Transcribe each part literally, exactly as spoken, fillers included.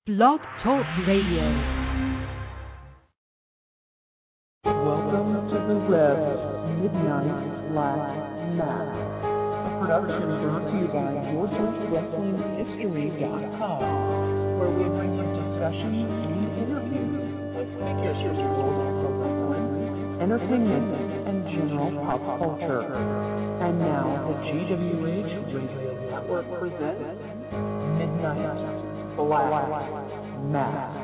Blog Talk Radio. Welcome to the Rev Midnight Black Mass, a production brought to you by Georgia Wrestling History dot com, where we bring you discussions and interviews with figures from the world of pro wrestling, entertainment, and general pop culture. And now the G W H Radio Network presents Midnight Black Mass.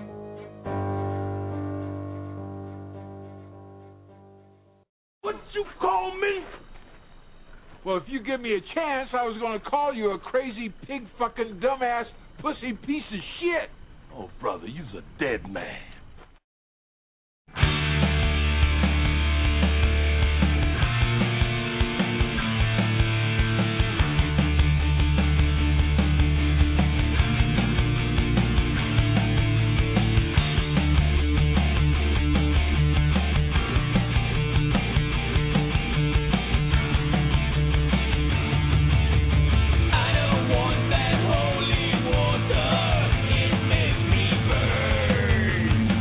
What you call me? Well, if you give me a chance, I was going to call you a crazy pig fucking dumbass pussy piece of shit. Oh, brother, you's a dead man. It makes me burn.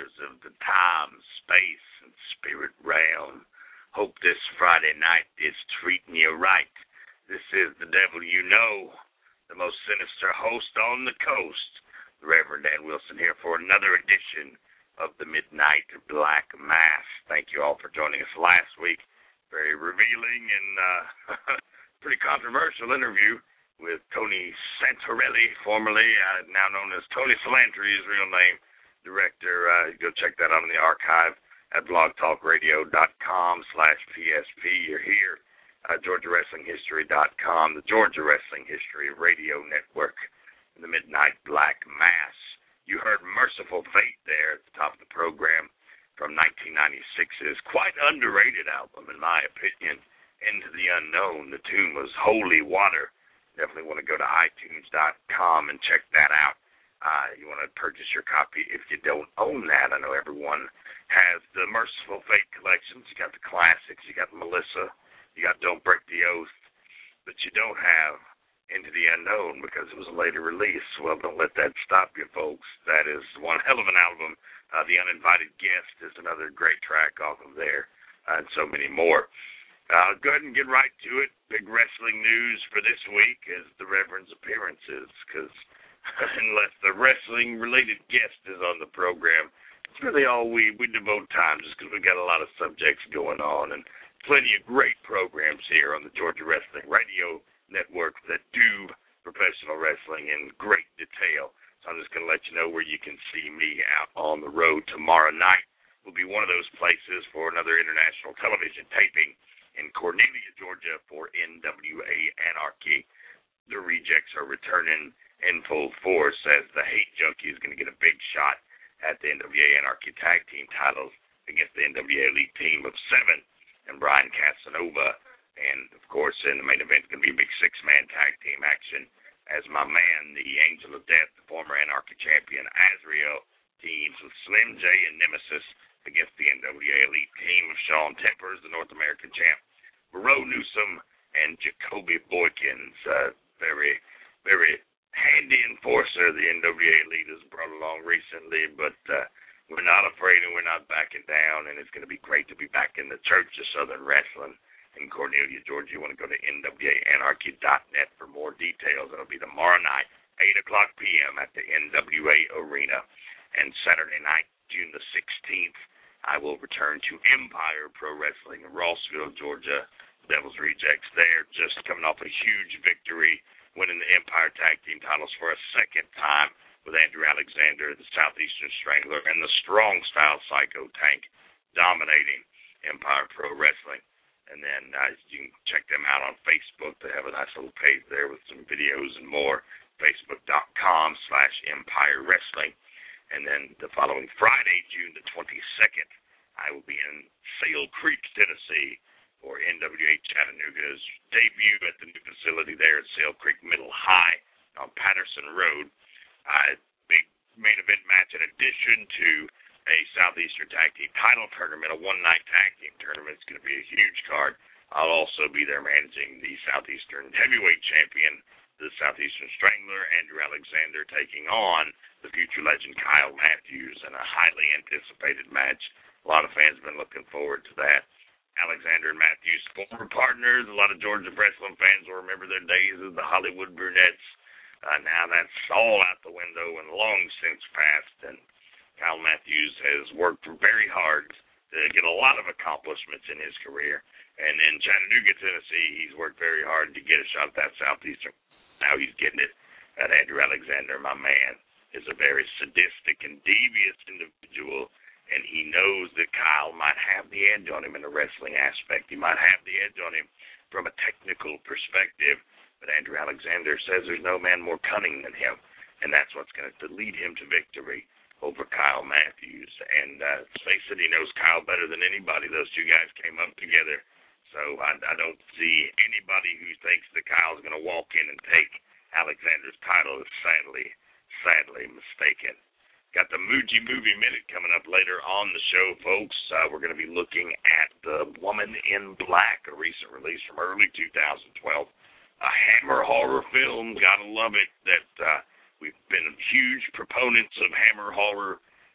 travelers of the time, space, and spirit realm. Hope this Friday night is treating you right. This is the devil you know, the most sinister host on the coast, the Reverend Dan Wilson here for another edition of the Midnight Black Mass. Thank you all for joining us last week. Very revealing and uh, pretty controversial interview with Tony Santorelli, formerly uh, now known as Tony Salantri, his real name, director. Uh, go check that out in the archive at blogtalkradio.com slash PSP. You're here, uh, Georgia Wrestling History dot com, the Georgia Wrestling History Radio Network, and the Midnight Black Mass. You heard Merciful Fate there at the top of the program from nineteen ninety-six's quite underrated album, in my opinion, Into the Unknown. The tune was Holy Water. Definitely want to go to iTunes dot com and check that out. Uh, you want to purchase your copy if you don't own that. I know everyone has the Merciful Fate collections. You got the classics. You got Melissa. You got Don't Break the Oath. But you don't have Into the Unknown because it was a later release. Well, don't let that stop you, folks. That is one hell of an album. Uh, the Uninvited Guest is another great track off of there, uh, and so many more. Uh, go ahead and get right to it. Big wrestling news for this week is the Reverend's appearances, because unless the wrestling-related guest is on the program, it's really all we, we devote time, just because we've got a lot of subjects going on, and plenty of great programs here on the Georgia Wrestling Radio Network that do professional wrestling in great detail. So I'm just going to let you know where you can see me out on the road tomorrow night. Will be one of those places for another international television taping in Cornelia, Georgia for N W A Anarchy. The Rejects are returning in full force as the Hate Junkie is going to get a big shot at the N W A Anarchy tag team titles against the N W A Elite team of seven and Brian Casanova. And, of course, in the main event, it's going to be a big six-man tag team action as my man, the Angel of Death, the former Anarchy champion, Azrael, teams with Slim J and Nemesis against the N W A Elite team of Sean Tempers, the North American champ, Moreau Newsom, and Jacoby Boykins. Uh, very, very handy enforcer the N W A Elite has brought along recently, but uh, we're not afraid and we're not backing down, and it's going to be great to be back in the Church of Southern Wrestling in Cornelia, Georgia. You want to go to N W A Anarchy dot net for more details. It'll be tomorrow night, eight o'clock p.m. at the N W A Arena. And Saturday night, June the sixteenth, I will return to Empire Pro Wrestling in Rossville, Georgia. Devil's Rejects there, just coming off a huge victory, winning the Empire Tag Team titles for a second time with Andrew Alexander, the Southeastern Strangler, and the Strong Style Psycho Tank dominating Empire Pro Wrestling. And then uh, you can check them out on Facebook. They have a nice little page there with some videos and more, facebook.com slash Empire Wrestling. And then the following Friday, June the twenty-second, I will be in Sale Creek, Tennessee, for N W A Chattanooga's debut at the new facility there at Sale Creek Middle High on Patterson Road. Uh, big main event match in addition to a Southeastern Tag Team title tournament, a one-night tag team tournament. It's going to be a huge card. I'll also be there managing the Southeastern Heavyweight Champion, the Southeastern Strangler, Andrew Alexander, taking on the future legend Kyle Matthews in a highly anticipated match. A lot of fans have been looking forward to that. Alexander and Matthews, former partners. A lot of Georgia wrestling fans will remember their days as the Hollywood Brunettes. Uh, now that's all out the window and long since passed, and Kyle Matthews has worked very hard to get a lot of accomplishments in his career. And in Chattanooga, Tennessee, he's worked very hard to get a shot at that Southeastern. Now he's getting it. That Andrew Alexander, my man, is a very sadistic and devious individual, and he knows that Kyle might have the edge on him in the wrestling aspect. He might have the edge on him from a technical perspective, but Andrew Alexander says there's no man more cunning than him, and that's what's going to lead him to victory over Kyle Matthews. And uh, face it, he knows Kyle better than anybody. Those two guys came up together. So I, I don't see anybody who thinks that Kyle's going to walk in and take Alexander's title is sadly, sadly mistaken. Got the Muji Movie Minute coming up later on the show, folks. Uh, we're going to be looking at The Woman in Black, a recent release from early two thousand twelve. A Hammer horror film. Gotta love it that uh, we've been huge proponents of Hammer horror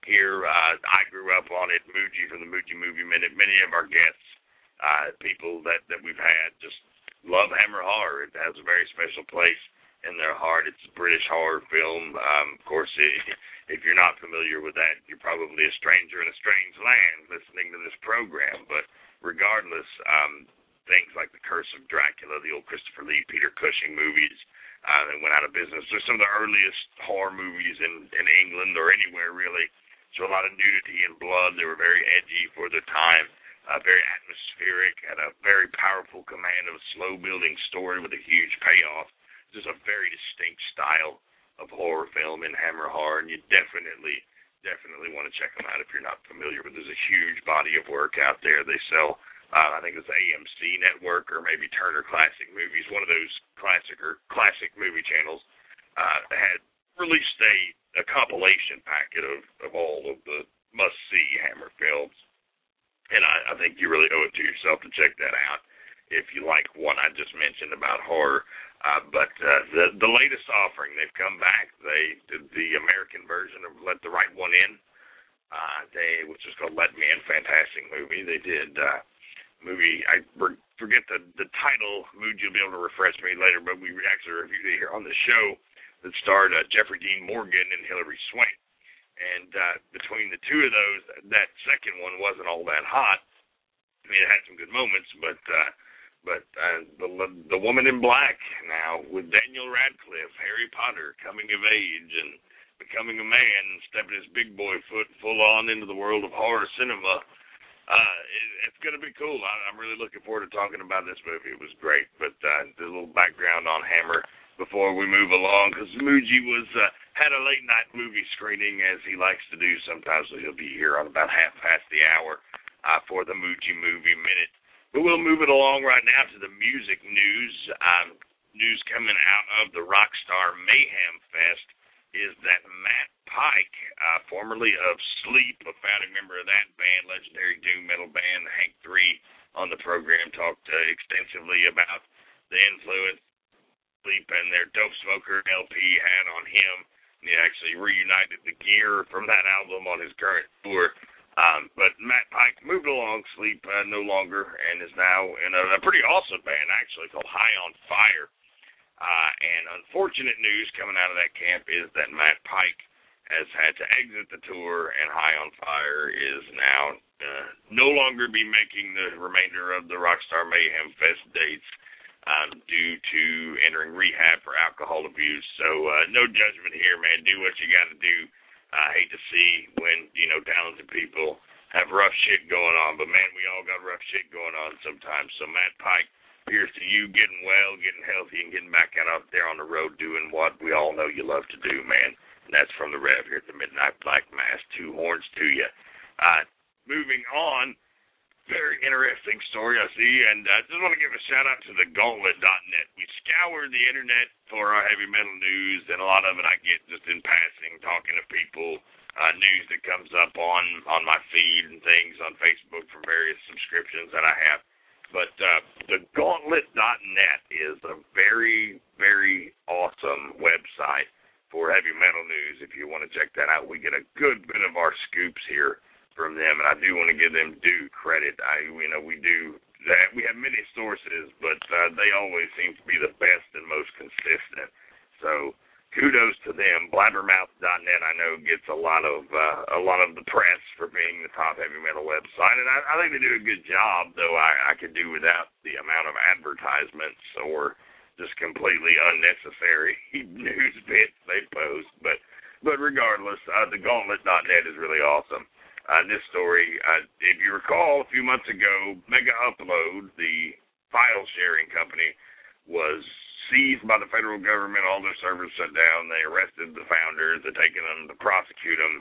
here. Uh, I grew up on it, Muji from the Muji Movie Minute. Many of our guests, uh, people that, that we've had, just love Hammer Horror. It has a very special place in their heart. It's a British horror film. Um, of course, it, if you're not familiar with that, you're probably a stranger in a strange land listening to this program. But regardless, um, things like The Curse of Dracula, the old Christopher Lee, Peter Cushing movies, uh, that went out of business. They're some of the earliest horror movies in, in England or anywhere, really. So a lot of nudity and blood. They were very edgy for their time, uh, very atmospheric, had a very powerful command of a slow-building story with a huge payoff. Just a very distinct style of horror film in Hammer Horror, and you definitely, definitely want to check them out if you're not familiar with. There's a huge body of work out there. They sell... Uh, I think it's A M C Network or maybe Turner Classic Movies, one of those classic or classic movie channels, uh, had released a, a compilation packet of, of all of the must-see Hammer films. And I, I think you really owe it to yourself to check that out if you like one I just mentioned about horror. Uh, but uh, the, the latest offering, they've come back. They did the American version of Let the Right One In, uh, they, which is called Let Me In. Fantastic movie. They did... Uh, movie, I forget the the title, Mood, you'll be able to refresh me later, but we actually reviewed it here on the show that starred uh, Jeffrey Dean Morgan and Hilary Swank. And uh, between the two of those, that second one wasn't all that hot. I mean, it had some good moments, but uh, but uh, the the Woman in Black now with Daniel Radcliffe, Harry Potter, coming of age and becoming a man and stepping his big boy foot full on into the world of horror cinema. Uh, it, it's going to be cool. I, I'm really looking forward to talking about this movie. It was great, but uh, a little background on Hammer before we move along, because Muji was uh, had a late night movie screening, as he likes to do sometimes, so he'll be here on about half past the hour uh, for the Muji Movie Minute. But we'll move it along right now to the music news. Um, news coming out of the Rockstar Mayhem Fest is that Matt Pike, uh, formerly of Sleep, a founding member of that band, legendary doom metal band, Hank three, on the program, talked uh, extensively about the influence Sleep and their Dope Smoker L P had on him. And he actually reunited the gear from that album on his current tour. Um, but Matt Pike moved along Sleep uh, no longer and is now in a, a pretty awesome band, actually, called High on Fire. Uh, and unfortunate news coming out of that camp is that Matt Pike has had to exit the tour, and High on Fire is now uh, no longer be making the remainder of the Rockstar Mayhem Fest dates um, due to entering rehab for alcohol abuse. So uh, no judgment here, man. Do what you got to do. I hate to see when, you know, talented people have rough shit going on, but man, we all got rough shit going on sometimes. So Matt Pike, here's to you getting well, getting healthy, and getting back out there on the road doing what we all know you love to do, man. And that's from the Rev here at the Midnight Black Mass. Two horns to you. Uh, moving on, very interesting story I see, and I uh, just want to give a shout-out to the Gauntlet dot net. We scoured the internet for our heavy metal news, and a lot of it I get just in passing, talking to people, uh, news that comes up on, on my feed and things on Facebook from various subscriptions that I have. But uh, the Gauntlet dot net is a very, very awesome website for heavy metal news. If you want to check that out, we get a good bit of our scoops here from them, and I do want to give them due credit. I, you know, we do that. We have many sources, but uh, they always seem to be the best and most consistent. So kudos to them. Blabbermouth dot net, I know, gets a lot of uh, a lot of the press for being the top heavy metal website, and I, I think they do a good job, though I, I could do without the amount of advertisements or just completely unnecessary news bits they post. But but regardless, uh, the Gauntlet dot net is really awesome. Uh, this story, uh, if you recall, a few months ago, Mega Upload, the file-sharing company, was seized by the federal government. All their servers shut down. They arrested the founders. They're taking them to prosecute them.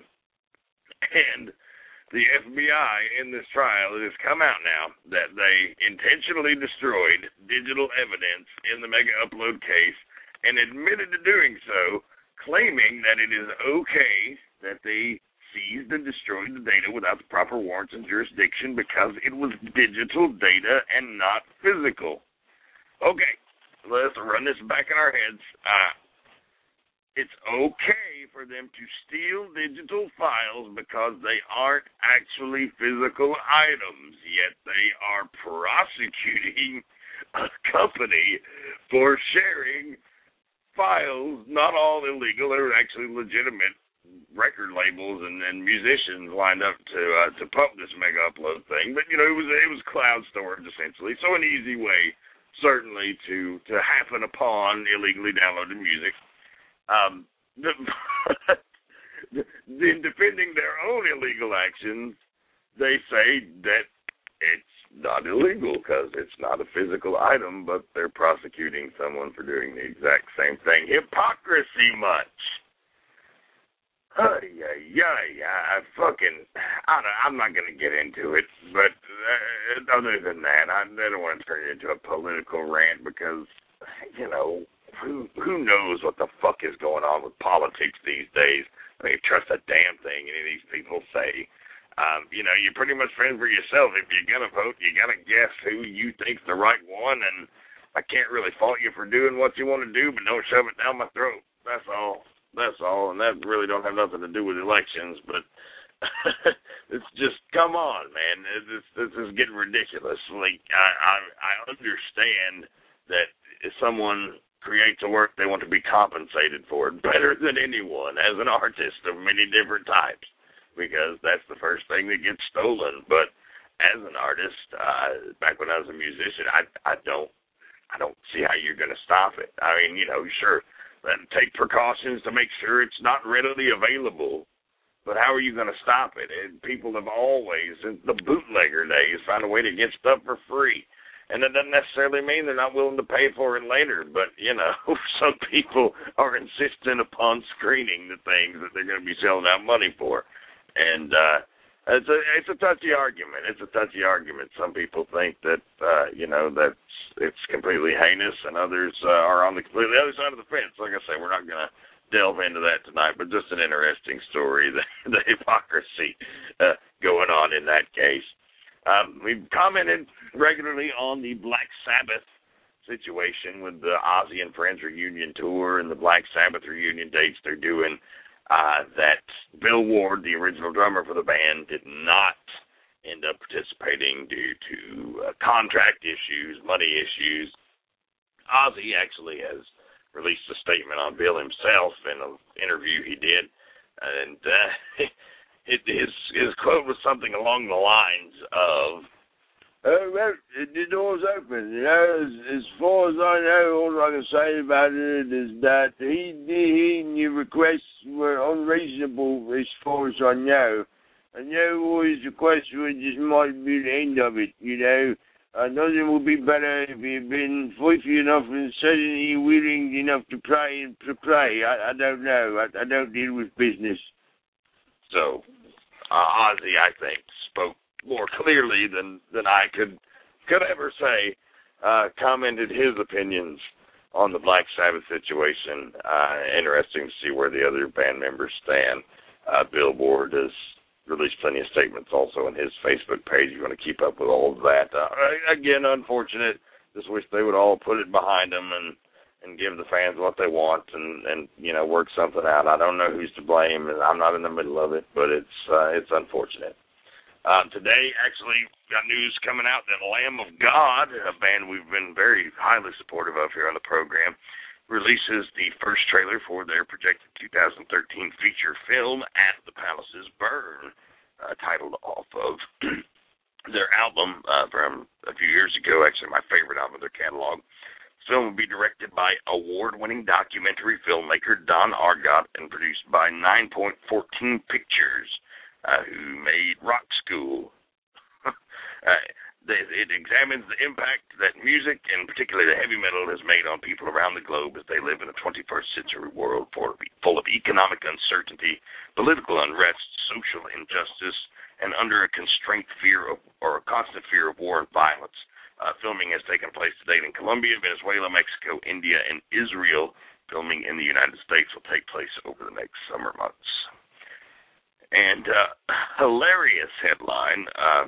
And the F B I, in this trial, it has come out now that they intentionally destroyed digital evidence in the Mega Upload case and admitted to doing so, claiming that it is okay that they seized and destroyed the data without the proper warrants and jurisdiction because it was digital data and not physical. Okay, let's run this back in our heads. Uh, it's okay for them to steal digital files because they aren't actually physical items, yet they are prosecuting a company for sharing files, not all illegal, they're actually legitimate record labels and, and musicians lined up to uh, to pump this mega upload thing. But you know, it was it was cloud storage essentially, so an easy way certainly to to happen upon illegally downloaded music. Um, the, in defending their own illegal actions, they say that it's not illegal because it's not a physical item, but they're prosecuting someone for doing the exact same thing. Hypocrisy much. Uh, yeah, yeah, yeah, I fucking, I don't, I'm not going to get into it, but uh, other than that, I, I don't want to turn it into a political rant because, you know, who who knows what the fuck is going on with politics these days. I mean, trust a damn thing any of these people say. Um, you know, you're pretty much friends for yourself. If you're going to vote, you got to guess who you think's the right one, and I can't really fault you for doing what you want to do, but don't shove it down my throat. That's all. That's all, and that really don't have nothing to do with elections, but it's just, come on, man. This, this is getting ridiculous. Like, I, I, I understand that if someone creates a work, they want to be compensated for it better than anyone as an artist of many different types, because that's the first thing that gets stolen. But as an artist, uh, back when I was a musician, I, I don't, I don't see how you're going to stop it. I mean, you know, sure, and take precautions to make sure it's not readily available. But how are you going to stop it? And people have always, in the bootlegger days, found a way to get stuff for free. And that doesn't necessarily mean they're not willing to pay for it later. But, you know, some people are insistent upon screening the things that they're going to be selling out money for. And uh, it's a it's a touchy argument. It's a touchy argument. Some people think that, uh, you know, that's it's completely heinous, and others uh, are on the completely other side of the fence. Like I say, we're not going to delve into that tonight, but just an interesting story, the, the hypocrisy uh, going on in that case. Um, we've commented regularly on the Black Sabbath situation with the Ozzy and Friends reunion tour and the Black Sabbath reunion dates they're doing. Uh, that Bill Ward, the original drummer for the band, did not end up participating due to uh, contract issues, money issues. Ozzy actually has released a statement on Bill himself in an interview he did, and uh, it, his his quote was something along the lines of, Uh, well, the door's open. You know, as, as far as I know, all I can say about it is that he, he and your requests were unreasonable as far as I know. I know all his requests were just might be the end of it, you know. Uh, nothing would be better if he had been fluffy enough and suddenly willing enough to play and to play. I, I don't know. I, I don't deal with business. So, uh, Ozzy, I think, spoke more clearly than, than I could could ever say, uh, commented his opinions on the Black Sabbath situation. Uh, interesting to see where the other band members stand. Uh, Billboard has released plenty of statements also on his Facebook page. You want to keep up with all of that. Uh, again, unfortunate. Just wish they would all put it behind them and, and give the fans what they want and, and, you know, work something out. I don't know who's to blame, and I'm not in the middle of it, but it's uh, it's unfortunate. Uh, today, actually, got news coming out that Lamb of God, a band we've been very highly supportive of here on the program, releases the first trailer for their projected two thousand thirteen feature film, At the Palaces Burn, uh, titled off of their album uh, from a few years ago, actually my favorite album of their catalog. The film will be directed by award-winning documentary filmmaker Don Argot and produced by Nine Point Fourteen Pictures, Uh, who made Rock School. uh, it examines the impact that music, and particularly the heavy metal, has made on people around the globe as they live in a twenty-first century world full of economic uncertainty, political unrest, social injustice, and under a constraint fear of, or a constant fear of war and violence. Uh, filming has taken place to date in Colombia, Venezuela, Mexico, India, and Israel. Filming in the United States will take place over the next summer months. And uh, hilarious headline uh,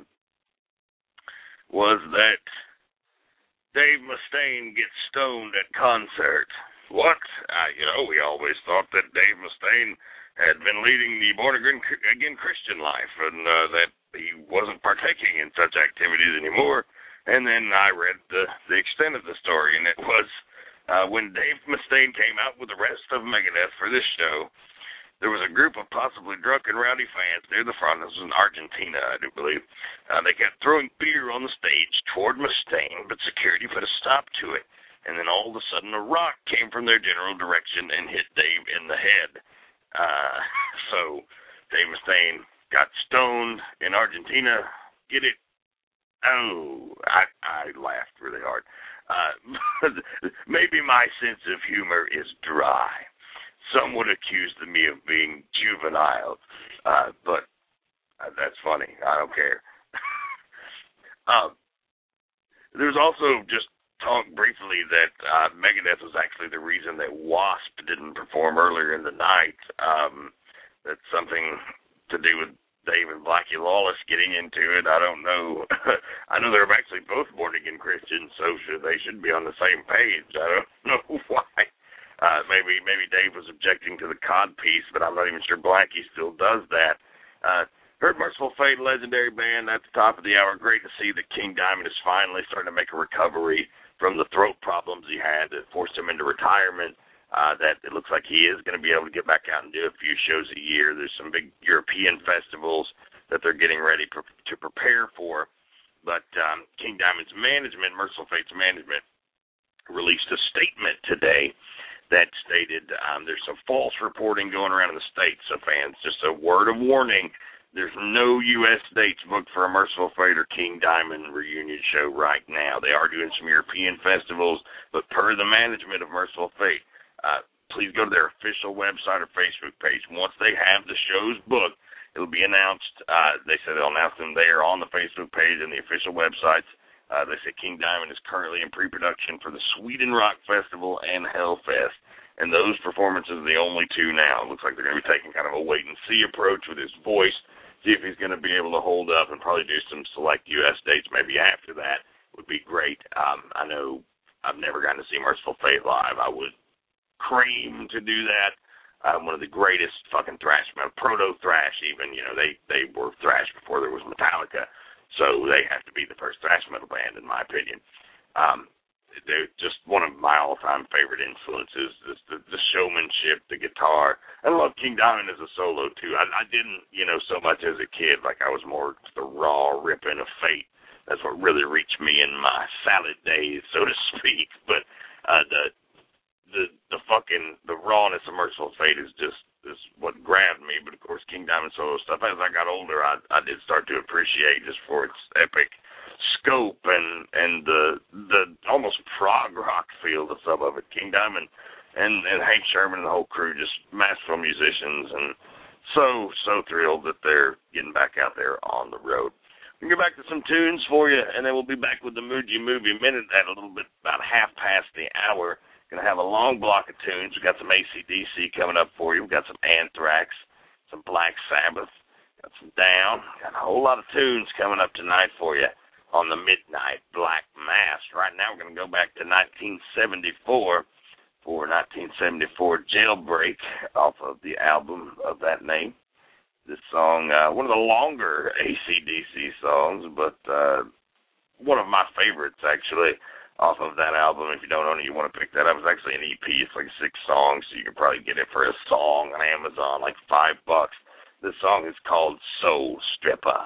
was that Dave Mustaine gets stoned at concert. What? I I, you know, we always thought that Dave Mustaine had been leading the born-again again Christian life, and uh, that he wasn't partaking in such activities anymore. And then I read the, the extent of the story, and it was uh, when Dave Mustaine came out with the rest of Megadeth for this show, there was a group of possibly drunk and rowdy fans near the front. This was in Argentina, I do believe. Uh, they kept throwing beer on the stage toward Mustaine, but security put a stop to it. And then all of a sudden a rock came from their general direction and hit Dave in the head. Uh, so Dave Mustaine got stoned in Argentina. Get it? Oh, I, I laughed really hard. Uh, maybe my sense of humor is dry. Some would accuse me of being juvenile, uh, but uh, that's funny. I don't care. um, there's also just talk briefly that uh, Megadeth was actually the reason that Wasp didn't perform earlier in the night. Um, that's something to do with Dave and Blackie Lawless getting into it. I don't know. I know they're actually both born-again Christians, so should, they should be on the same page. I don't know why. Uh, maybe maybe Dave was objecting to the cod piece, but I'm not even sure Blackie still does that. Uh, heard Merciful Fate, legendary band at the top of the hour. Great to see that King Diamond is finally starting to make a recovery from the throat problems he had that forced him into retirement. Uh, that it looks like he is going to be able to get back out and do a few shows a year. There's some big European festivals that they're getting ready pre- to prepare for. But um, King Diamond's management, Merciful Fate's management, released a statement today that stated um, there's some false reporting going around in the States. So fans, just a word of warning, there's no U S dates booked for a Merciful Fate or King Diamond reunion show right now. They are doing some European festivals, but per the management of Merciful Fate, uh, please go to their official website or Facebook page. Once they have the shows booked, it'll be announced. Uh, they said they'll announce them there on the Facebook page and the official websites. Uh, they say King Diamond is currently in pre-production for the Sweden Rock Festival and Hellfest, and those performances are the only two now. It looks like they're going to be taking kind of a wait-and-see approach with his voice, see if he's going to be able to hold up, and probably do some select U S dates maybe after that would be great. Um, I know I've never gotten to see Merciful Fate live. I would cream to do that. Um, one of the greatest fucking thrash, proto-thrash even. You know, they, they were thrash before there was Metallica. So they have to be the first thrash metal band, in my opinion. Um, they're just one of my all-time favorite influences, is the, the showmanship, the guitar. I love King Diamond as a solo, too. I, I didn't, you know, so much as a kid. Like, I was more the raw ripping of Fate. That's what really reached me in my salad days, so to speak. But uh, the the the fucking, the rawness of Merciful Fate is just, is what grabbed me. But of course, King Diamond solo stuff, as I got older, I, I did start to appreciate just for its epic scope and and the the almost prog rock feel to some of it. King Diamond and, and Hank Sherman and the whole crew, just masterful musicians, and so, so thrilled that they're getting back out there on the road. We'll get back to some tunes for you, and then we'll be back with the Muji Movie Minute at a little bit, about half past the hour. Going to have a long block of tunes. We've got some A C D C coming up for you. We've got some Anthrax, some Black Sabbath, got some Down. Got a whole lot of tunes coming up tonight for you on the Midnight Black Mass. Right now we're going to go back to nineteen seventy-four for nineteen seventy-four Jailbreak off of the album of that name. This song, uh, one of the longer A C D C songs, but uh, one of my favorites, actually, off of that album. If you don't own it, you want to pick that up. It's actually an E P. It's like six songs, so you can probably get it for a song on Amazon, like five bucks. This song is called Soul Stripper.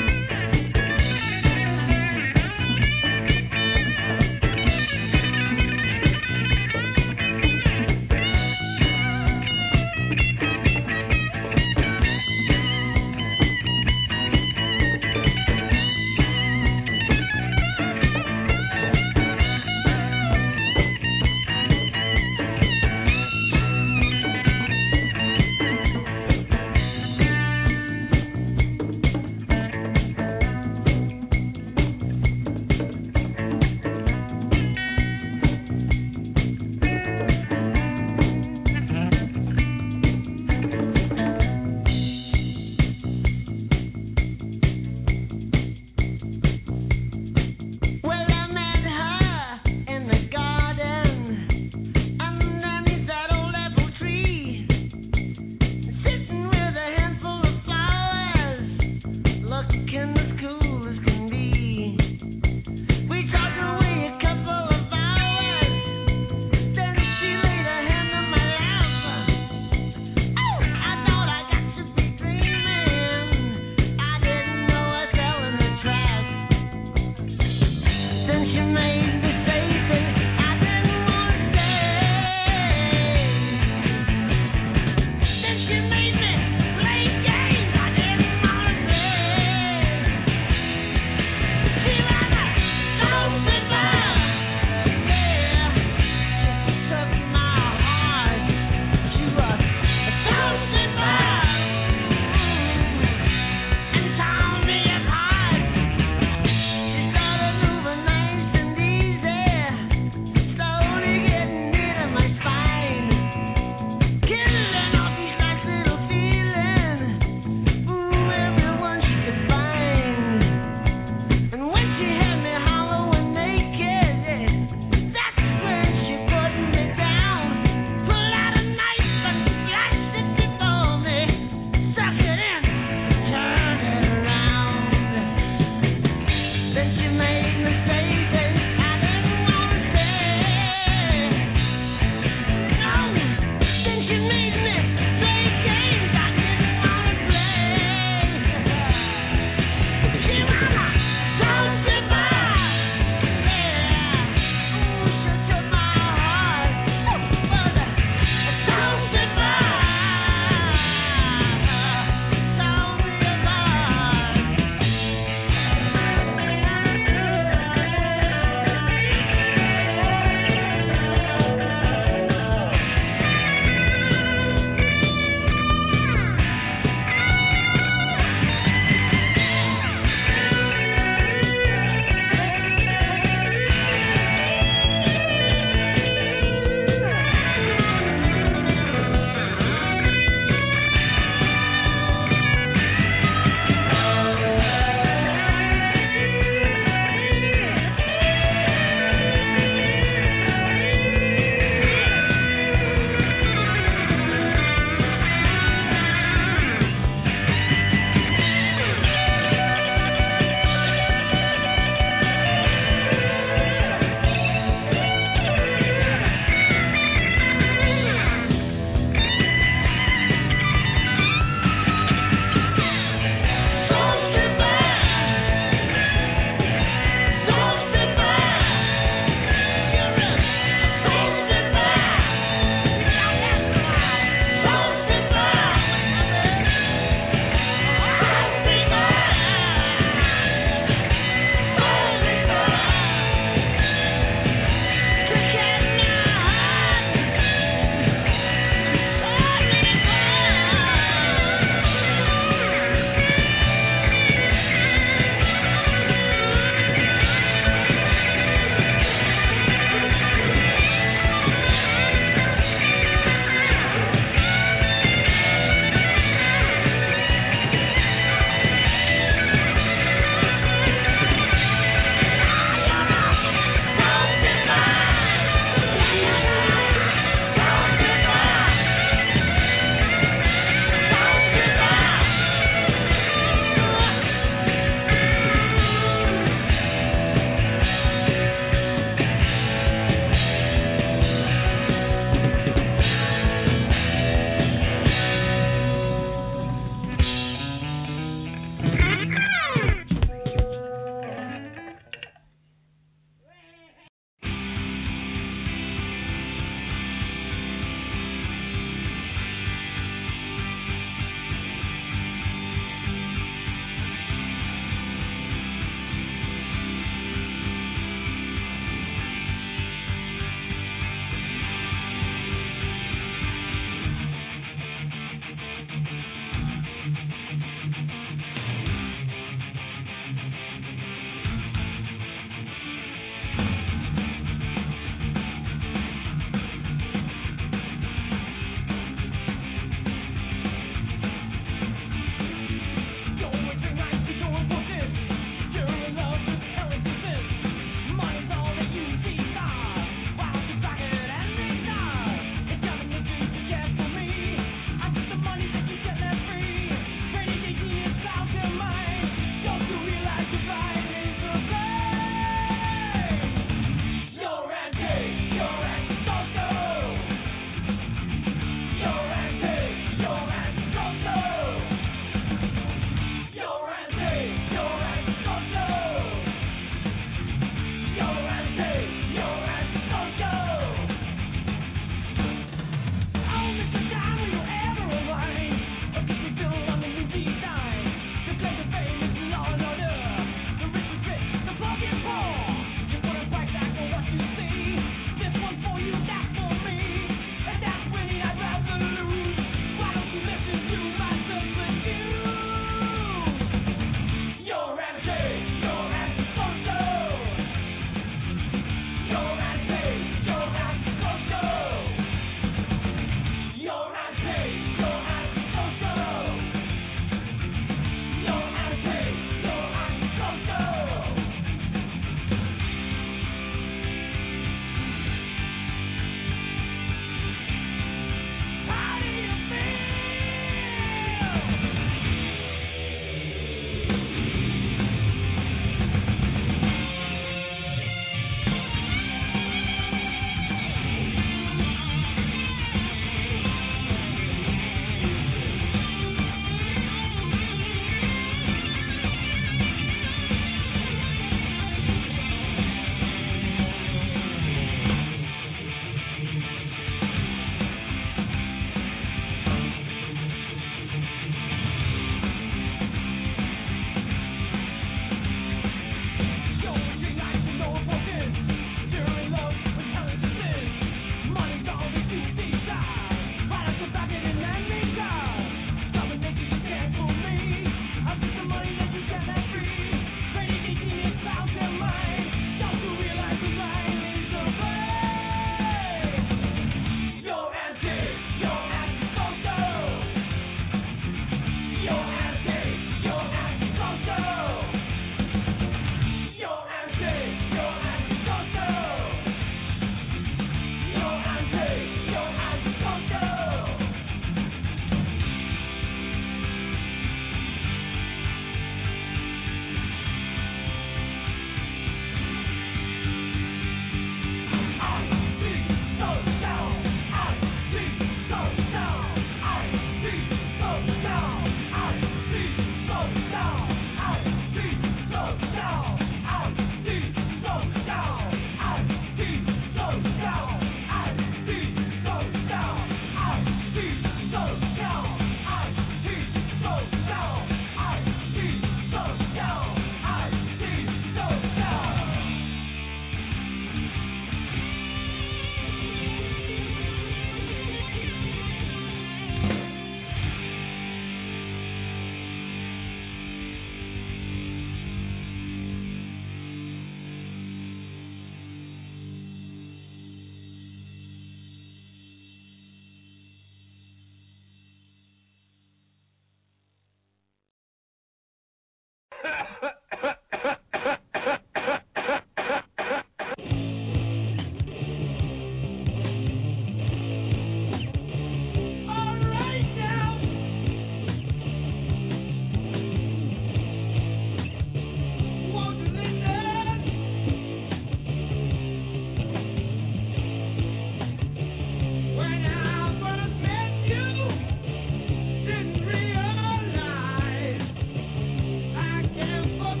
Realize I can't forget.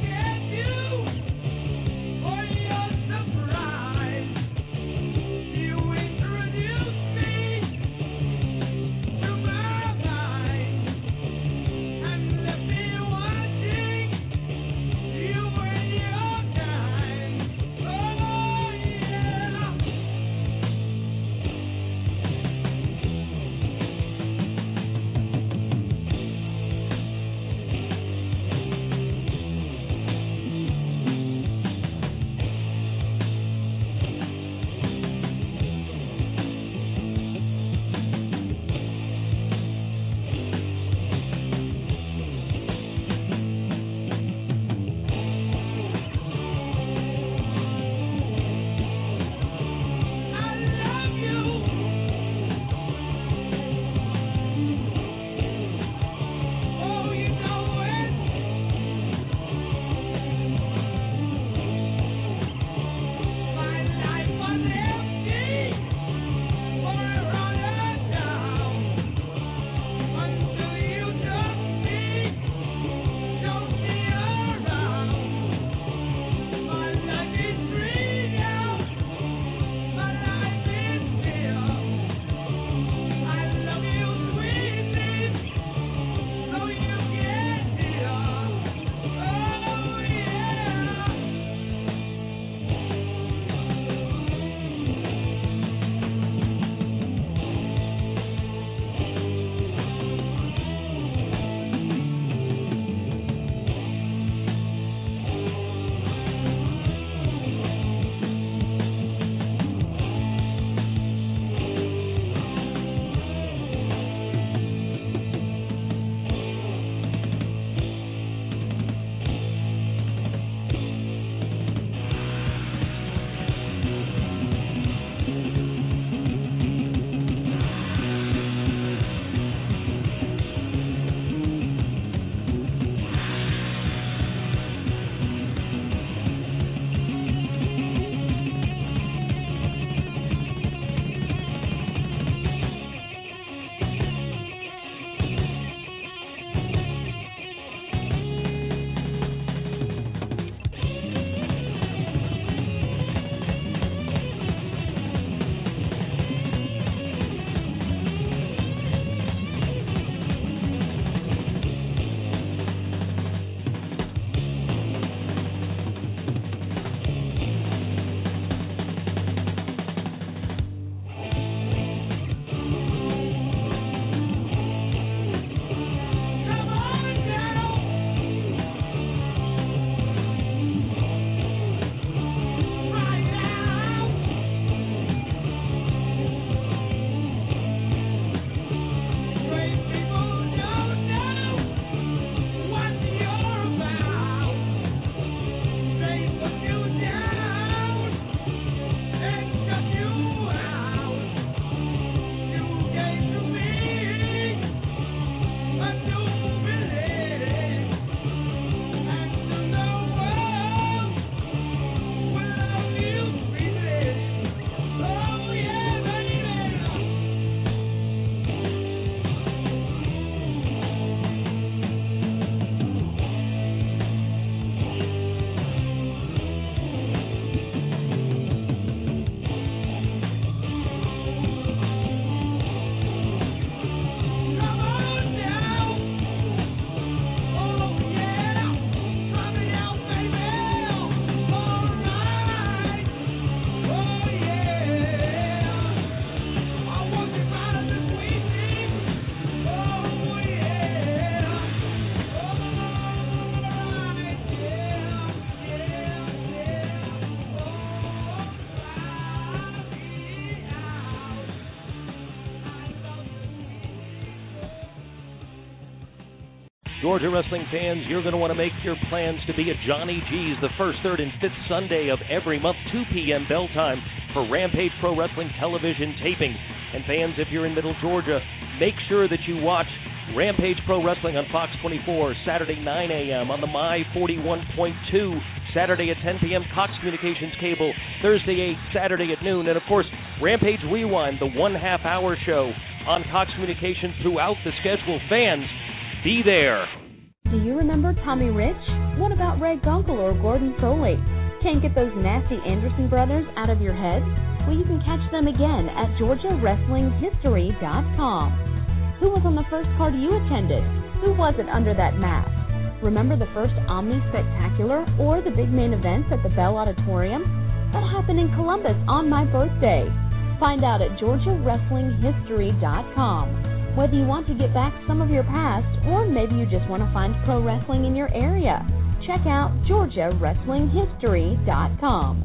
Georgia wrestling fans, you're going to want to make your plans to be at Johnny G's the first, third, and fifth Sunday of every month, two p.m. bell time, for Rampage Pro Wrestling television tapings. And fans, if you're in Middle Georgia, make sure that you watch Rampage Pro Wrestling on Fox twenty-four, Saturday nine a.m. on the My forty-one point two, Saturday at ten p.m. Cox Communications Cable, Thursday eight, Saturday at noon, and of course, Rampage Rewind, the one-half-hour show on Cox Communications throughout the schedule. Fans, be there. Do you remember Tommy Rich? What about Ray Gunkel or Gordon Soley? Can't get those nasty Anderson brothers out of your head? Well, you can catch them again at Georgia Wrestling History dot com. Who was on the first card you attended? Who was it under that mask? Remember the first Omni Spectacular or the big main events at the Bell Auditorium? That happened in Columbus on my birthday. Find out at Georgia Wrestling History dot com. Whether you want to get back some of your past or maybe you just want to find pro wrestling in your area, check out Georgia Wrestling History dot com.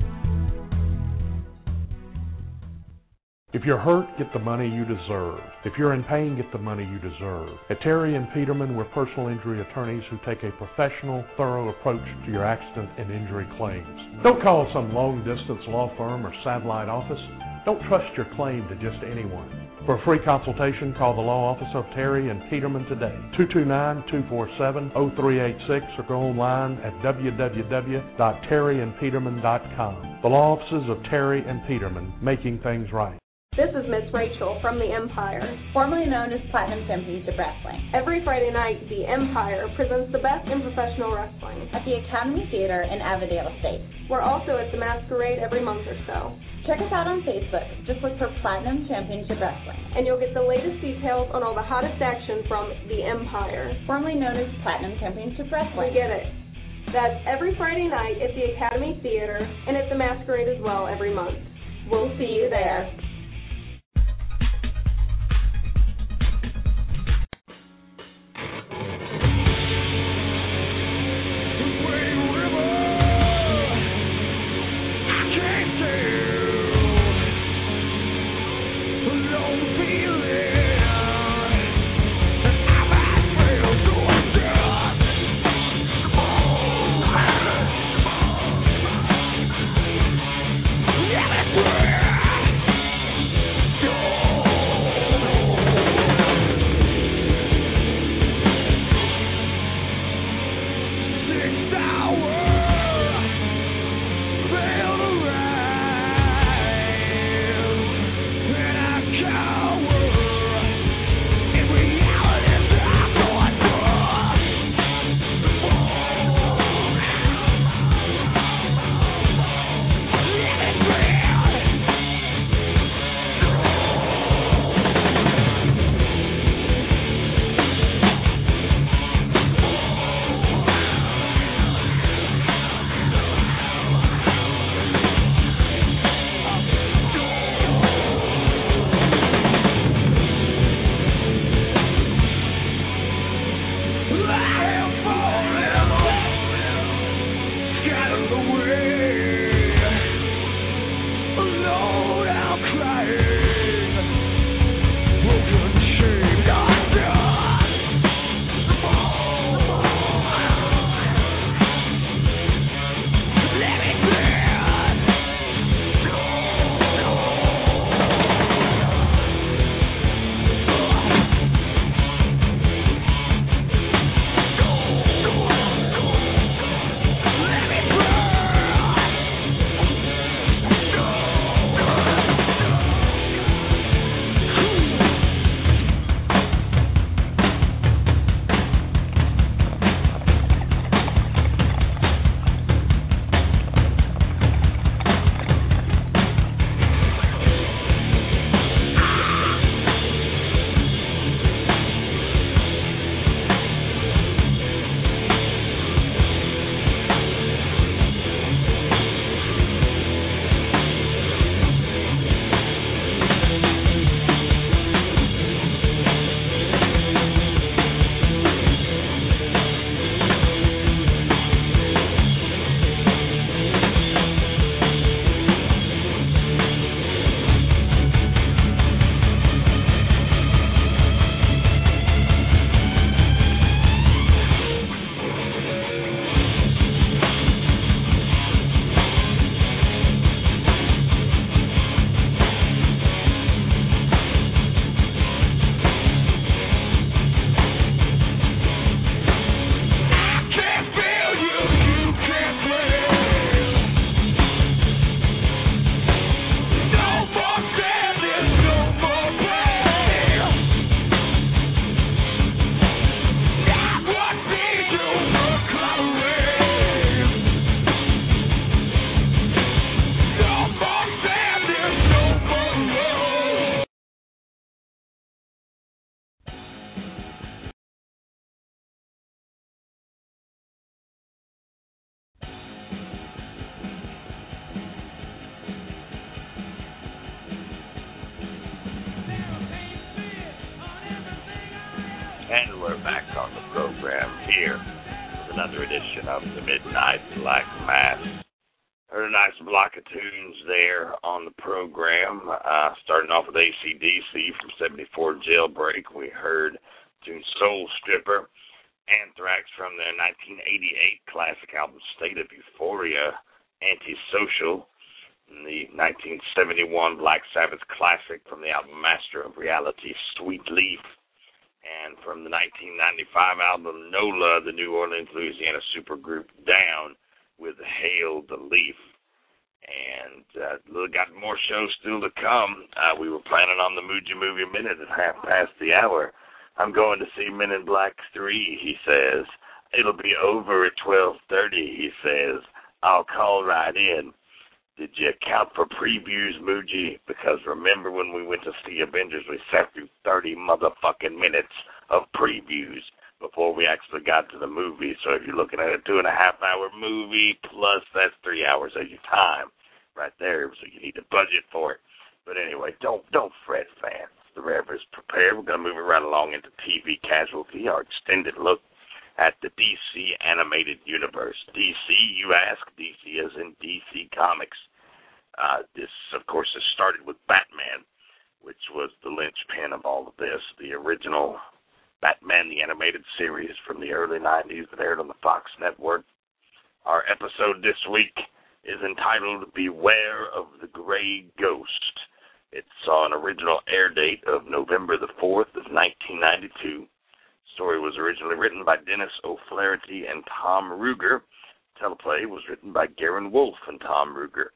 If you're hurt, get the money you deserve. If you're in pain, get the money you deserve. At Terry and Peterman, we're personal injury attorneys who take a professional, thorough approach to your accident and injury claims. Don't call some long-distance law firm or satellite office. Don't trust your claim to just anyone. For a free consultation, call the law office of Terry and Peterman today, two two nine, two four seven, zero three eight six, or go online at w w w dot terry and peterman dot com. The law offices of Terry and Peterman, making things right. This is Miss Rachel from The Empire, formerly known as Platinum Championship Wrestling. Every Friday night, The Empire presents the best in professional wrestling at the Academy Theater in Avondale Estates. We're also at the Masquerade every month or so. Check us out on Facebook. Just look for Platinum Championship Wrestling. And you'll get the latest details on all the hottest action from The Empire, formerly known as Platinum Championship Wrestling. We get it. That's every Friday night at the Academy Theater and at the Masquerade as well every month. We'll see you there. And we're back on the program here with another edition of the Midnight Black Mass. Heard a nice block of tunes there on the program. Uh, starting off with A C D C from seventy-four Jailbreak. We heard tune Soul Stripper. Anthrax from their nineteen eighty-eight classic album State of Euphoria, Antisocial. And the nineteen seventy-one Black Sabbath classic from the album Master of Reality, Sweet Leaf. And from the nineteen ninety-five album NOLA, the New Orleans, Louisiana supergroup Down with Hail the Leaf. And uh, got more shows still to come. Uh, we were planning on the Muji Movie Minute at half past the hour. I'm going to see Men in Black three, he says. It'll be over at twelve thirty, he says. I'll call right in. Did you account for previews, Muji? Because remember when we went to see Avengers, we sat through thirty motherfucking minutes of previews before we actually got to the movie. So if you're looking at a two and a half hour movie, plus that's three hours of your time right there. So you need to budget for it. But anyway, don't don't fret, fans. The Rev is prepared. We're going to move it right along into T V Casualty, our extended look at the D C animated universe. D C, you ask? D C as in D C Comics. Uh, this, of course, has started with Batman, which was the linchpin of all of this. The original Batman, the animated series from the early nineties that aired on the Fox network. Our episode this week is entitled Beware of the Gray Ghost. It saw an original air date of November the fourth of nineteen ninety-two. The story was originally written by Dennis O'Flaherty and Tom Ruger. Teleplay was written by Garen Wolfe and Tom Ruger.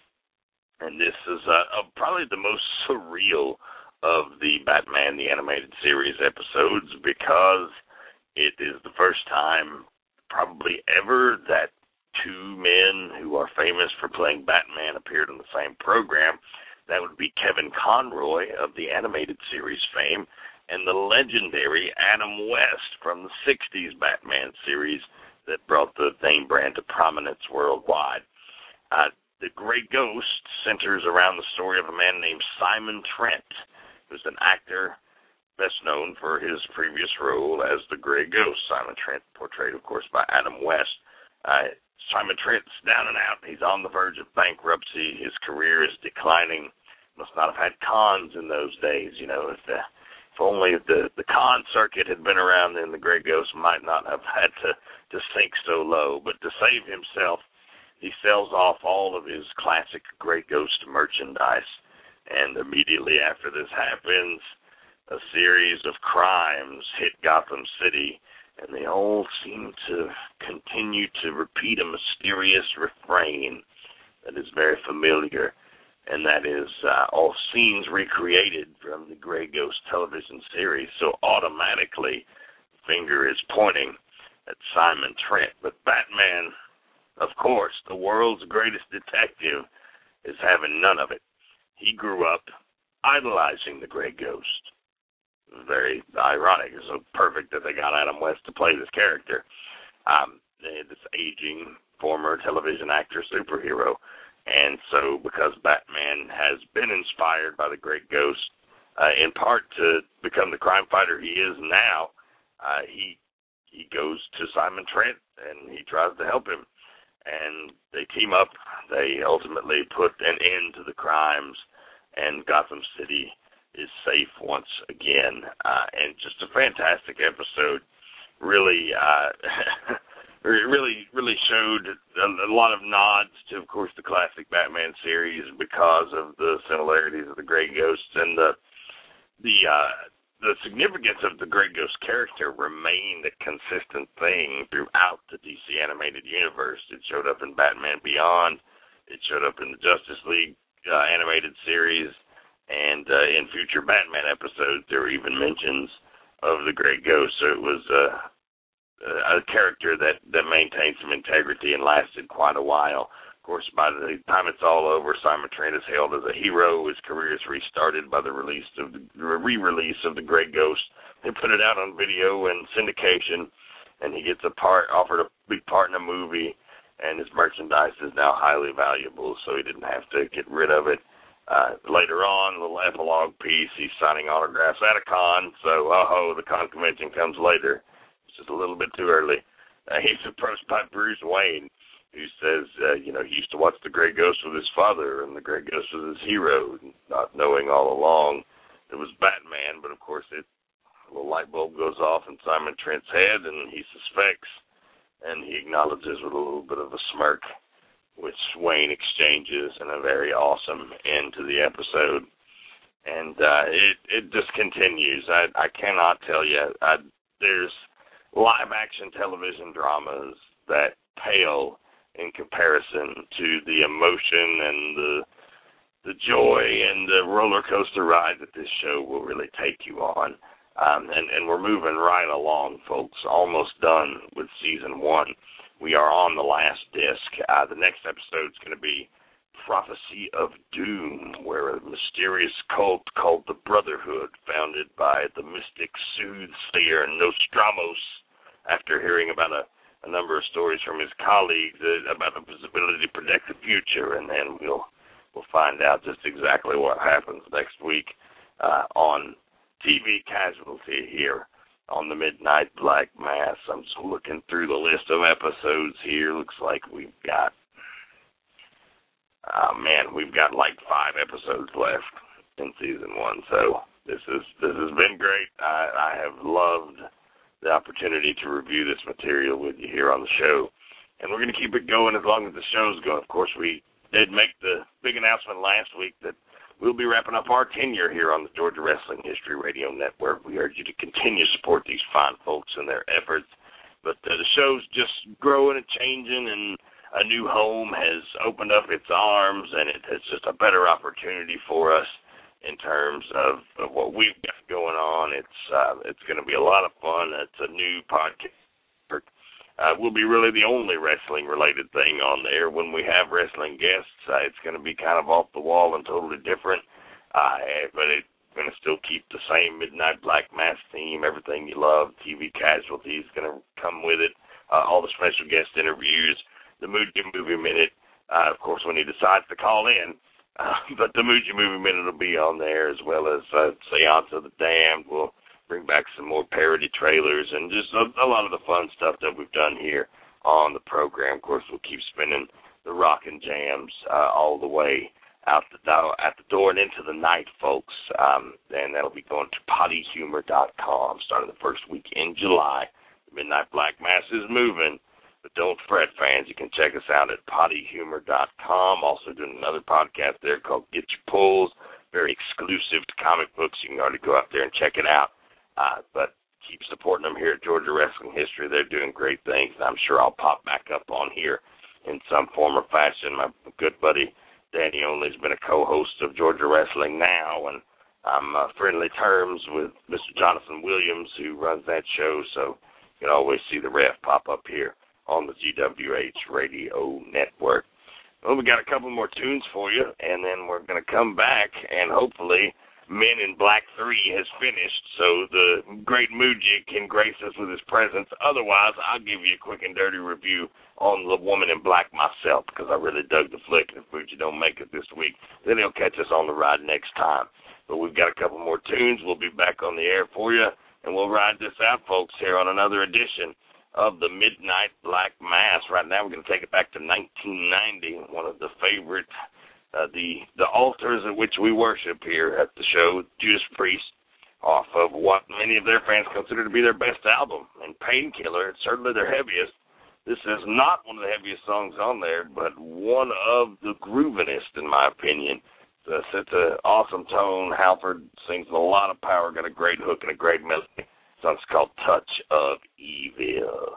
And this is uh, uh, probably the most surreal of the Batman the Animated Series episodes, because it is the first time probably ever that two men who are famous for playing Batman appeared on the same program. That would be Kevin Conroy of the animated series fame and the legendary Adam West from the sixties Batman series that brought the name brand to prominence worldwide. Uh, The Gray Ghost centers around the story of a man named Simon Trent, who's an actor best known for his previous role as the Gray Ghost. Simon Trent, portrayed, of course, by Adam West. Uh, Simon Trent's down and out. He's on the verge of bankruptcy. His career is declining. Must not have had cons in those days. You know, if, the, if only the, the con circuit had been around, then the Gray Ghost might not have had to, to sink so low. But to save himself, he sells off all of his classic Gray Ghost merchandise, and immediately after this happens, a series of crimes hit Gotham City, and they all seem to continue to repeat a mysterious refrain that is very familiar, and that is uh, all scenes recreated from the Gray Ghost television series, so automatically the finger is pointing at Simon Trent. But Batman, of course, the world's greatest detective, is having none of it. He grew up idolizing the Gray Ghost. It was very ironic. It was so perfect that they got Adam West to play this character. Um, this aging former television actor superhero. And so because Batman has been inspired by the Gray Ghost, uh, in part to become the crime fighter he is now, uh, he he goes to Simon Trent and he tries to help him. And they team up. They ultimately put an end to the crimes, and Gotham City is safe once again. Uh, and just a fantastic episode. Really, uh, really, really showed a, a lot of nods to, of course, the classic Batman series because of the similarities of the Gray Ghosts, and the the uh, the significance of the Gray Ghost character remained a consistent thing throughout the D C animated universe. It showed up in Batman Beyond. It showed up in the Justice League uh, animated series. And uh, in future Batman episodes, there were even mentions of the Gray Ghost. So it was uh, a character that, that maintained some integrity and lasted quite a while. Of course, by the time it's all over, Simon Trent is hailed as a hero. His career is restarted by the release of the re-release of The Gray Ghost. They put it out on video and syndication, and he gets a part, offered a big part in a movie, and his merchandise is now highly valuable, so he didn't have to get rid of it. Uh, later on, a little epilogue piece, he's signing autographs at a con, so, oh, the con convention comes later. It's just a little bit too early. Uh, he's approached by Bruce Wayne, who says, uh, you know, he used to watch The Grey Ghost with his father, and The Grey Ghost was his hero, not knowing all along it was Batman, but of course it, a little light bulb goes off in Simon Trent's head, and he suspects, and he acknowledges with a little bit of a smirk, which Wayne exchanges in a very awesome end to the episode. And uh, it it just continues. I, I cannot tell you. I, there's live-action television dramas that pale in comparison to the emotion and the the joy and the roller coaster ride that this show will really take you on. Um, and, and we're moving right along, folks, almost done with season one. We are on the last disc. Uh, the next episode is going to be Prophecy of Doom, where a mysterious cult called the Brotherhood, founded by the mystic soothsayer Nostramos, after hearing about a, a number of stories from his colleagues uh, about his ability to predict the future, and then we'll we'll find out just exactly what happens next week uh, on T V Casualty here on the Midnight Black Mass. I'm just looking through the list of episodes here. Looks like we've got, oh man, we've got like five episodes left in season one. So this is this has been great. I, I have loved the opportunity to review this material with you here on the show, and we're going to keep it going as long as the show's going. Of course, we did make the big announcement last week that we'll be wrapping up our tenure here on the Georgia Wrestling History Radio Network. We urge you to continue to support these fine folks and their efforts. But uh, the show's just growing and changing, and a new home has opened up its arms, and it, it's just a better opportunity for us in terms of, of what we've got going on. It's uh, it's going to be a lot of fun. It's a new podcast. Uh, we'll be really the only wrestling-related thing on there. When we have wrestling guests, uh, it's going to be kind of off the wall and totally different, uh, but it's going to still keep the same Midnight Black Mass theme, everything you love. T V Casualty is going to come with it, uh, all the special guest interviews, the Muji Movie Minute, uh, of course, when he decides to call in, uh, but the Muji Movie Minute will be on there, as well as uh, Seance of the Damned. We'll bring back some more parody trailers and just a, a lot of the fun stuff that we've done here on the program. Of course, we'll keep spinning the rockin' jams uh, all the way out the do- at the door and into the night, folks. Um, and that'll be going to potty humor dot com starting the first week in July. The Midnight Black Mass is moving, but don't fret, fans. You can check us out at potty humor dot com. Also doing another podcast there called Get Your Pulls, very exclusive to comic books. You can already go out there and check it out. Uh, but keep supporting them here at Georgia Wrestling History. They're doing great things, and I'm sure I'll pop back up on here in some form or fashion. My good buddy Danny Only's been a co-host of Georgia Wrestling Now, and I'm uh, friendly terms with Mister Jonathan Williams, who runs that show, so you can always see the ref pop up here on the G W H Radio Network. Well, we got a couple more tunes for you, and then we're going to come back, and hopefully Men in Black three has finished, so the great Muji can grace us with his presence. Otherwise, I'll give you a quick and dirty review on The Woman in Black myself, because I really dug the flick. If Muji don't make it this week, then he'll catch us on the ride next time. But we've got a couple more tunes. We'll be back on the air for you, and we'll ride this out, folks, here on another edition of the Midnight Black Mass. Right now, we're going to take it back to nineteen ninety, one of the favorite Uh, the the altars at which we worship here at the show, Judas Priest, off of what many of their fans consider to be their best album, and Painkiller, it's certainly their heaviest. This is not one of the heaviest songs on there, but one of the groovinest, in my opinion. So it's an awesome tone. Halford sings with a lot of power, got a great hook and a great melody. The song's called Touch of Evil.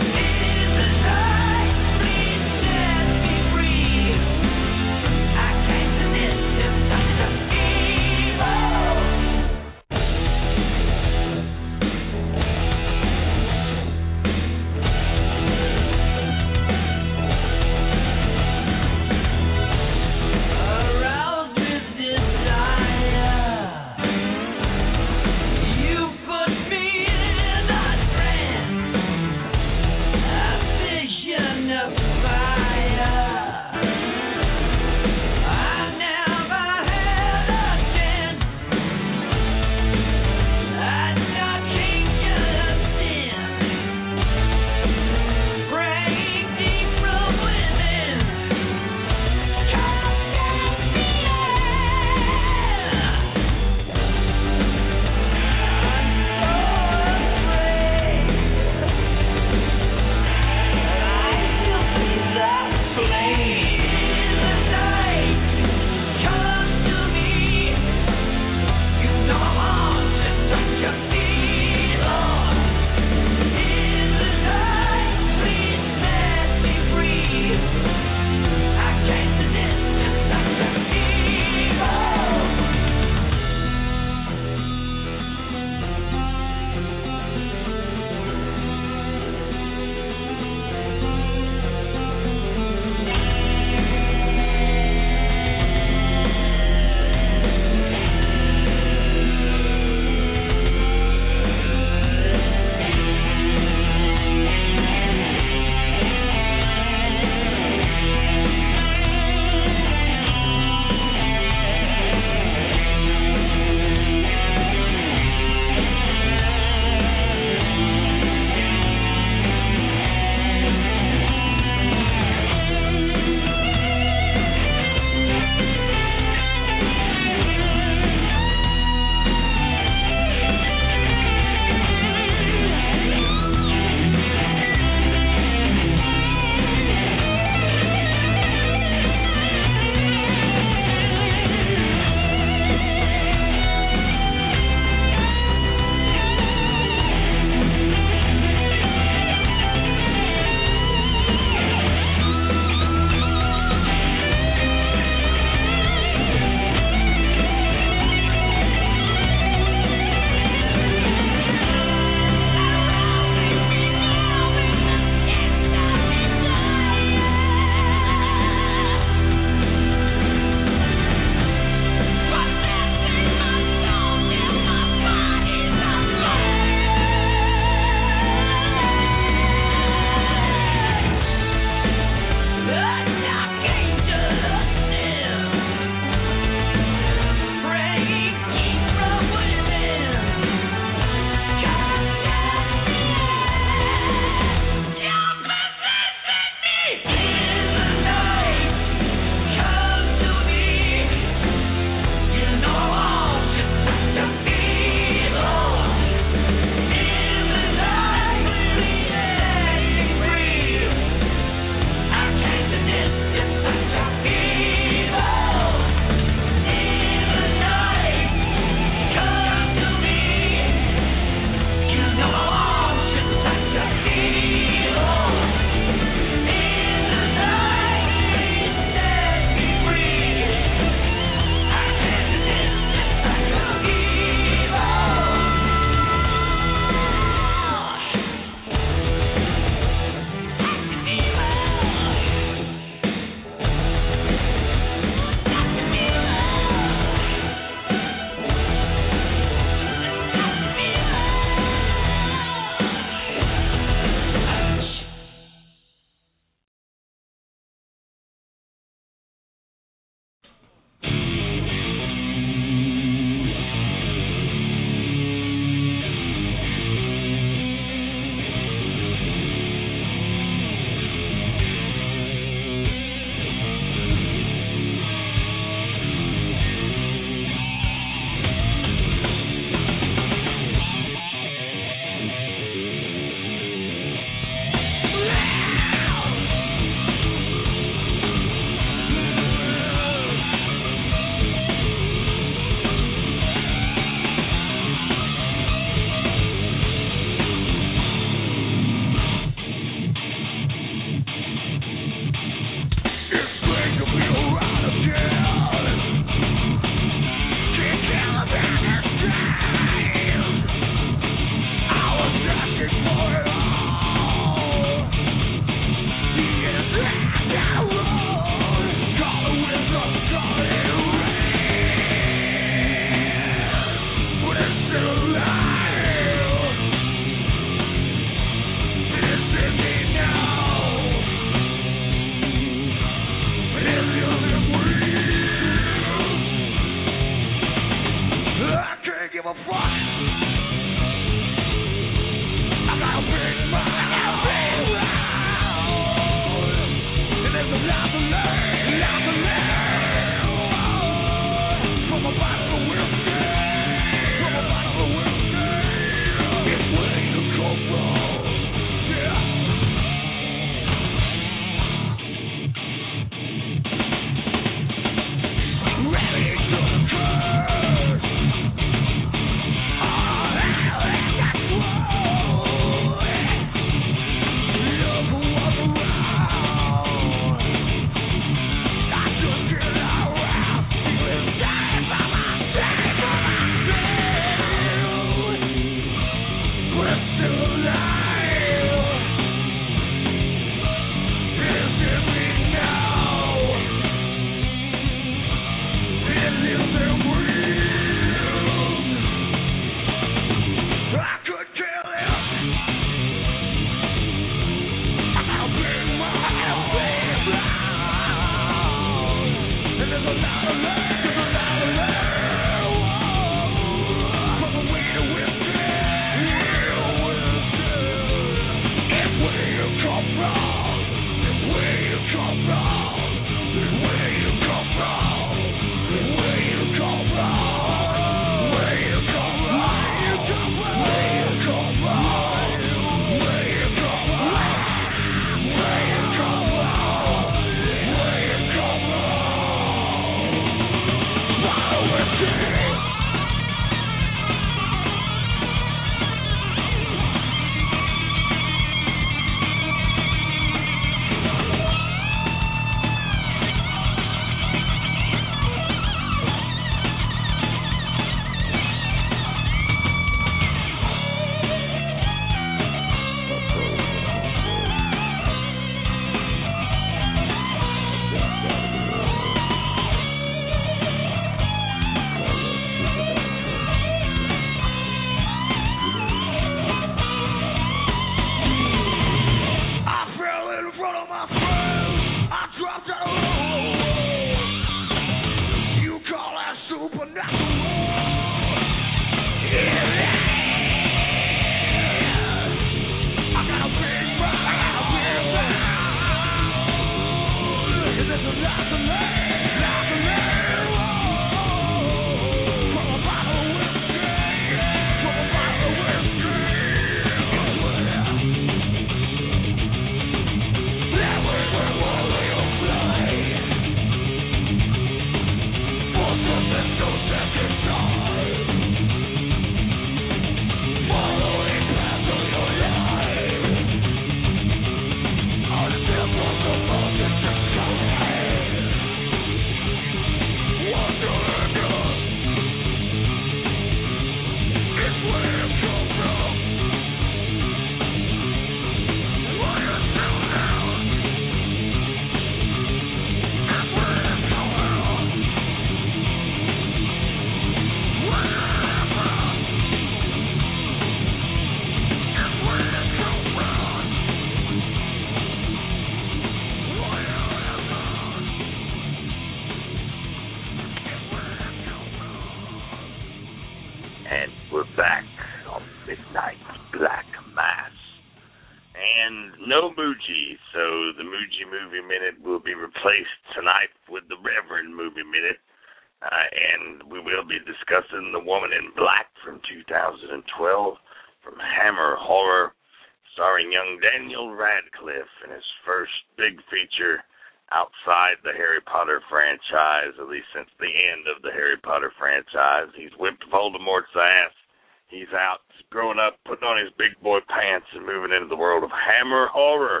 no Moogie, so the Moogie Movie Minute will be replaced tonight with the Reverend Movie Minute, uh, and we will be discussing The Woman in Black from two thousand twelve from Hammer Horror, starring young Daniel Radcliffe in his first big feature outside the Harry Potter franchise, at least since the end of the Harry Potter franchise. He's whipped Voldemort's ass. He's out growing up, putting on his big boy pants and moving into the world of Hammer Horror.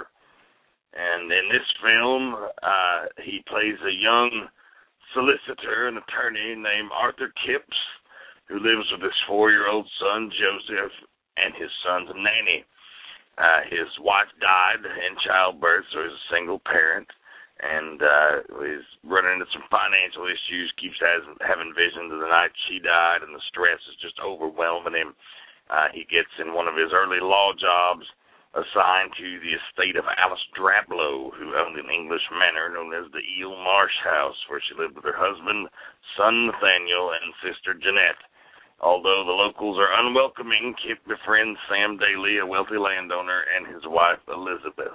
And in this film, uh, he plays a young solicitor and attorney named Arthur Kipps, who lives with his four-year-old son, Joseph, and his son's nanny. Uh, his wife died in childbirth, so he's a single parent. And uh, he's running into some financial issues, keeps has, having visions of the night she died, and the stress is just overwhelming him. Uh, he gets in one of his early law jobs assigned to the estate of Alice Drablow, who owned an English manor known as the Eel Marsh House, where she lived with her husband, son Nathaniel, and sister Jeanette. Although the locals are unwelcoming, Kip befriends Sam Daly, a wealthy landowner, and his wife Elizabeth.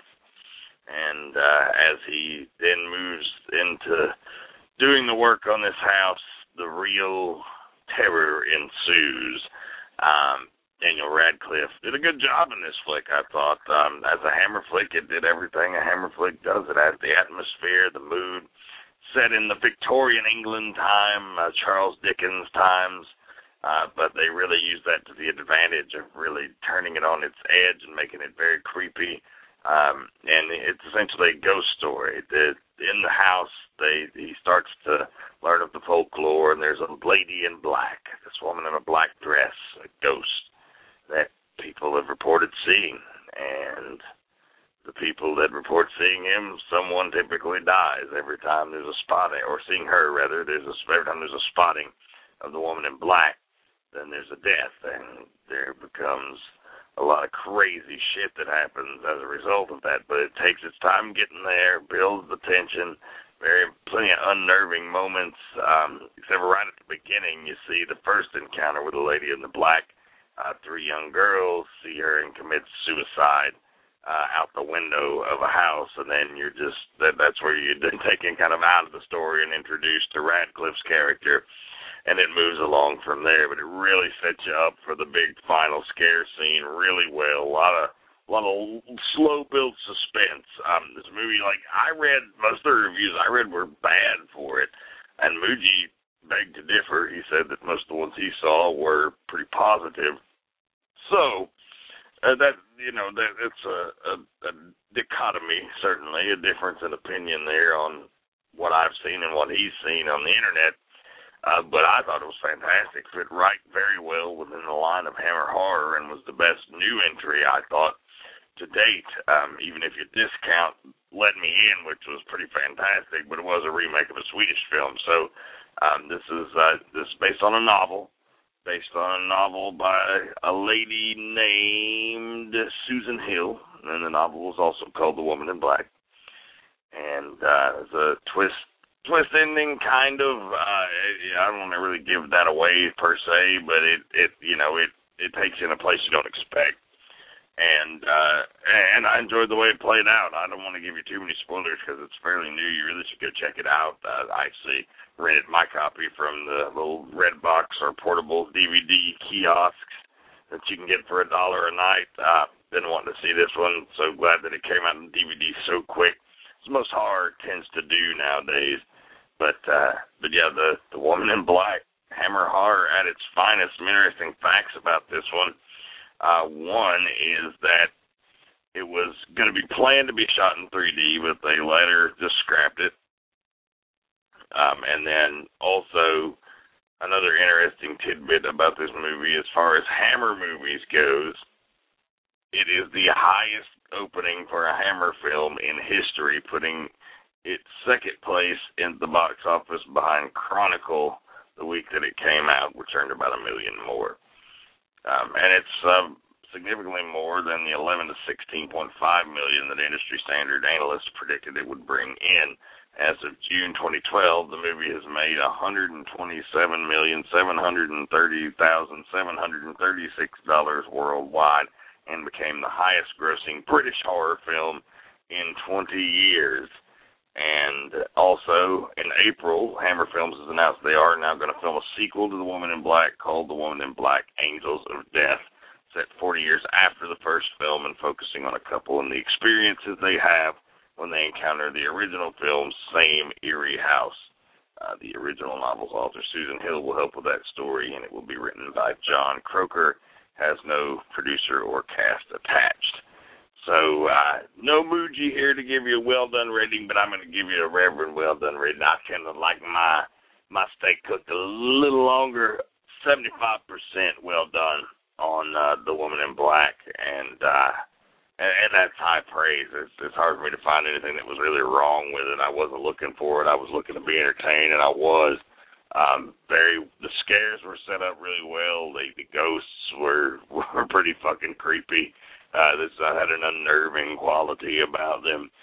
And uh, as he then moves into doing the work on this house, the real terror ensues. Um, Daniel Radcliffe did a good job in this flick, I thought. Um, as a Hammer flick, it did everything a Hammer flick does. It has the atmosphere, the mood, set in the Victorian England time, uh, Charles Dickens times, uh, but they really use that to the advantage of really turning it on its edge and making it very creepy. Um, and it's essentially a ghost story. The, in the house, they he starts to learn of the folklore, and there's a lady in black, this woman in a black dress, a ghost, that people have reported seeing. And the people that report seeing him, someone typically dies every time there's a spotting, or seeing her, rather, there's a, every time there's a spotting of the woman in black, then there's a death, and there becomes a lot of crazy shit that happens as a result of that, but it takes its time getting there, builds the tension, very plenty of unnerving moments, um, except for right at the beginning, you see the first encounter with the lady in the black, uh, three young girls see her and commit suicide uh, out the window of a house, and then you're just, that, that's where you're then taken kind of out of the story and introduced to Radcliffe's character. And it moves along from there, but it really sets you up for the big final scare scene really well. A lot of, a lot of slow-built suspense. Um, this movie, like, I read, most of the reviews I read were bad for it, and Moogie begged to differ. He said that most of the ones he saw were pretty positive. So, uh, that, you know, that it's a, a, a dichotomy, certainly, a difference in opinion there on what I've seen and what he's seen on the internet. Uh, but I thought it was fantastic. Fit right very well within the line of Hammer Horror and was the best new entry, I thought, to date. Um, even if you discount Let Me In, which was pretty fantastic, but it was a remake of a Swedish film. So um, this is uh, this is based on a novel, based on a novel by a lady named Susan Hill, and the novel was also called The Woman in Black. And uh, there's a twist. Twist ending, kind of. Uh, I don't want to really give that away per se, but it, it, you know, it, it takes you in a place you don't expect, and uh, and I enjoyed the way it played out. I don't want to give you too many spoilers because it's fairly new. You really should go check it out. Uh, I actually rented my copy from the little Redbox or portable D V D kiosks that you can get for a dollar a night. Uh, been wanting to see this one. So glad that it came out in D V D so quick. It's most horror tends to do nowadays. But, uh, but yeah, the, the Woman in Black, Hammer Horror at its finest. Some interesting facts about this one. Uh, one is that it was going to be planned to be shot in three D, but they later just scrapped it. Um, and then also another interesting tidbit about this movie, as far as Hammer movies goes, it is the highest opening for a Hammer film in history, putting its second place in the box office behind Chronicle the week that it came out, which earned about a million more. Um, and it's um, significantly more than the eleven to sixteen point five million that industry standard analysts predicted it would bring in. As of June twenty twelve, the movie has made one hundred twenty-seven million seven hundred thirty thousand seven hundred thirty-six dollars worldwide, and became the highest-grossing British horror film in twenty years. And also, in April, Hammer Films has announced they are now going to film a sequel to The Woman in Black called The Woman in Black, Angels of Death, set forty years after the first film and focusing on a couple and the experiences they have when they encounter the original film's same eerie house. Uh, the original novel's author, Susan Hill, will help with that story, and it will be written by John Croker. Has no producer or cast attached. So, uh, no Muji here to give you a well-done rating, but I'm going to give you a Reverend well-done rating. I kind of like my my steak cooked a little longer, seventy-five percent well done on uh, The Woman in Black, and, uh, and and that's high praise. It's, it's hard for me to find anything that was really wrong with it. I wasn't looking for it. I was looking to be entertained, and I was. Um, very, the scares were set up really well. The, the ghosts were were pretty fucking creepy. Uh, this uh, had an unnerving quality about them.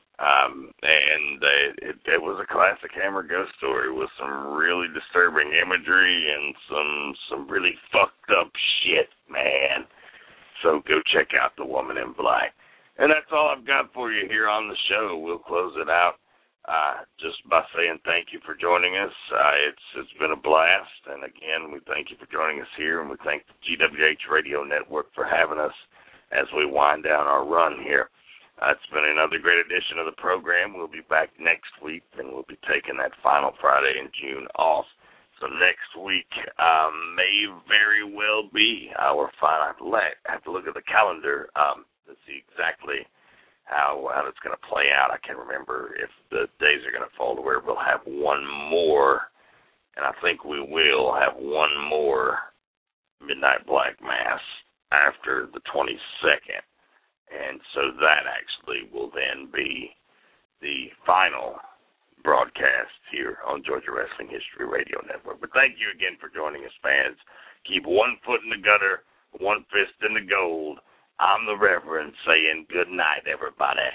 Um, and uh, it, it was a classic Hammer ghost story with some really disturbing imagery and some some really fucked up shit, man. So go check out The Woman in Black. And that's all I've got for you here on the show. We'll close it out uh, just by saying thank you for joining us. Uh, it's it's been a blast. And again, we thank you for joining us here, and we thank the G W H Radio Network for having us as we wind down our run here. Uh, it's been another great edition of the program. We'll be back next week, and we'll be taking that final Friday in June off. So next week um, may very well be our final. I have to, let, I have to look at the calendar um, to see exactly how, how it's going to play out. I can't remember if the days are going to fall to where we'll have one more, and I think we will have one more Midnight Black Mass after the twenty-second. And so that actually will then be the final broadcast here on Georgia Wrestling History Radio Network. But thank you again for joining us, fans. Keep one foot in the gutter, one fist in the gold. I'm the Reverend saying good night, everybody.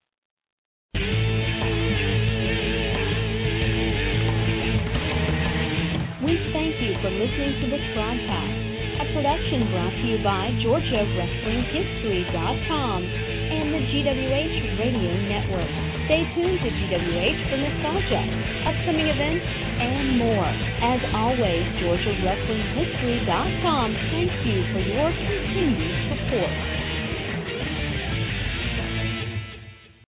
We thank you for listening to this broadcast. A production brought to you by Georgia Wrestling History dot com and the G W H Radio Network. Stay tuned to G W H for nostalgia, upcoming events, and more. As always, Georgia Wrestling History dot com thanks you for your continued support.